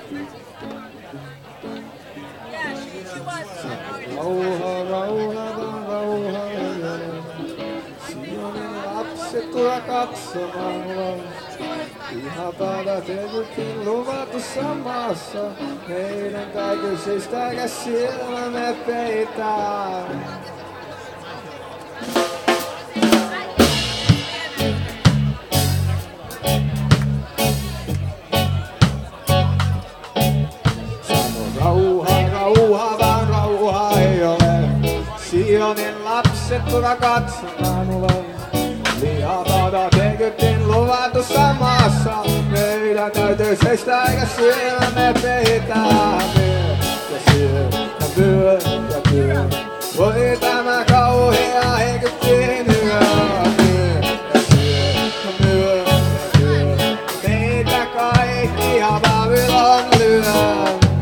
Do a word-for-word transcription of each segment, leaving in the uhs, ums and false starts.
Rauha, rauha, vaan rauha ei ole. Sionin lapset tulla katsomaan ulos. Pihapäivä tehdyttiin luvatussa maassa. Meidän täytyy seistääkä silmämme peitää. Sionin lapset tulla katsomaan ulos. Lihapäivä tehdyttiin luvatussa maassa. Meidän täytyy seistä eikä silmämme peitää. Ja syö ja myö ja myö. Voi tämä kauhea Egyptin yö. Ja syö ja myö ja myö. Meitä kaikkia Babylon lyö.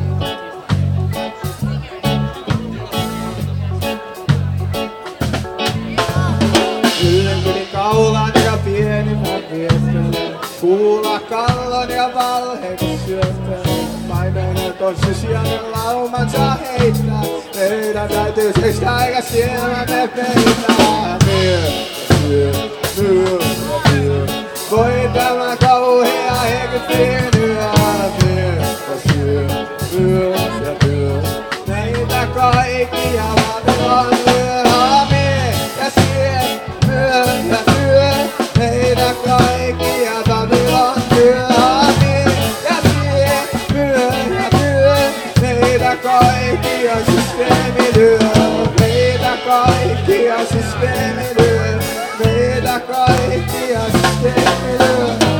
Kaulan ja pienimmän viestelee. Kuulla kallon ja valheeksi syöttelee. Paimenet on Sionin laumansa heittää. Meidän täytyy seistä eikä silmämme peitää. Myö, myö, myö, myö. Voi tämä kauhea Egyptin yö. Myö, myö, myö, myö. Meitä kaikkia Babylon lyö. Ja syö, myö ja myö. Meitä kaikkia Babylon lyö. Ja syö, myö ja myö. Meitä kaikkia systeemi lyö. Meitä kaikkia systeemi lyö. Meitä kaikkia systeemi lyö.